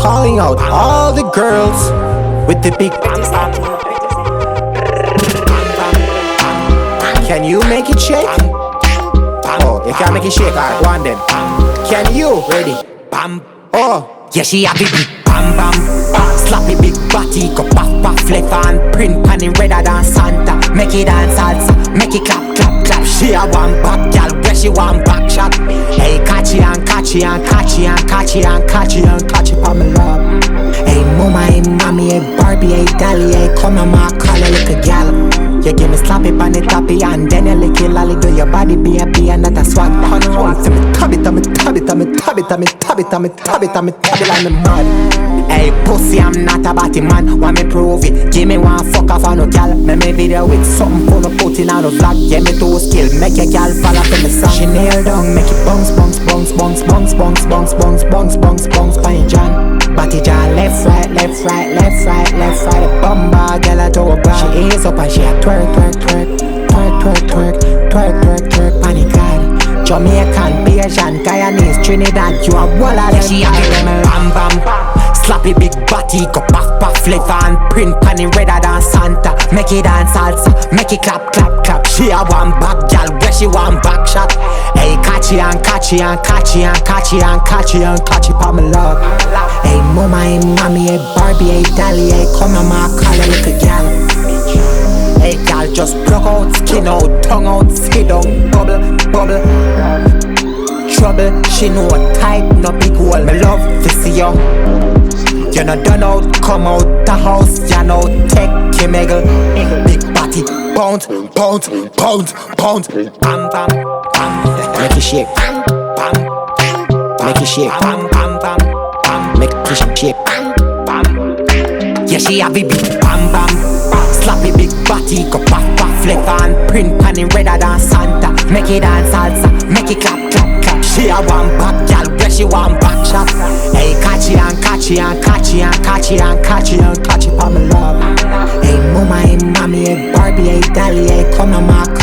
calling out all the girls with the big. Can you make it shake? Oh, you can't make it shake, alright, go on then. Can you? Ready? Bam. Oh, yeah, she have it big bam bam. Slappy big body, go puff puff left and print pan it redder than Santa. Make it dance salsa, make it clap clap clap. She a one back gal, where she one back shot. Hey, catchy and catchy and catchy and catchy and catchy and catchy for me love. Hey, mama, hey, mommy, hey, Barbie, hey, Dolly, hey, come on, ma, call a little gal. You give me slappy on the toppy and then you lick it lolly. Do your body be happy and that a swag on the road. So me tab it, me tab it, me tab it, me tab it, me tab it, me tab it like me mud. Hey pussy, I'm not a batty man, want me prove it. Give me one fuck off on no gal. Make me video with something for no putting on the vlog. Get me two skill, make your gal fall up in the song. She nail down, make it bounce, bounce, bounce, bounce, bounce, bounce, bounce, bounce, bounce, bounce, bounce, bounce, John. Batty John, left, right, left, right, left, right, left, right. A bumba, gal a toe brown. She is up and she a twerk, twerk, twerk, twerk, twerk, twerk, twerk, twerk, twerk, panic God. Jamaican, Bayesian, Guyanese, Trinidad, you a wall of them. She a them bam bam. Slappy big body, go puff puff flavor and print pan it redder than Santa. Make it dance salsa, make it clap clap clap. She a one back gal, where she one back shot. Hey, catchy and catchy and catchy and catchy and catchy and catchy for me love. Hey, mama, hey, mommy, hey, Barbie, hey, Dolly, hey, come on, ma, call a little gal. Hey, gal, just plug out, skin out, tongue out, skid out, bubble, bubble. Trouble, she know tight, no big hole. Me love to see you. You know done out, come out the house, you know take your mega. Big body, bounce, bounce, bounce, bounce. Bam bam bam. Make it shake. Bam bam. Make it shake. Bam bam bam bam. Make it shake. Bam bam. Yeah, she have it big bam bam. Slappy big body, go puff puff left and print pan it redder than Santa. Make it dance salsa, make it clap clap clap. She a one back gal, where she one back shot. Hey, catchy and catchy and catchy and catchy and catchy and catchy for me love. Hey, mama, hey, mommy, hey, Barbie, hey, Dolly, hey, come on, ma,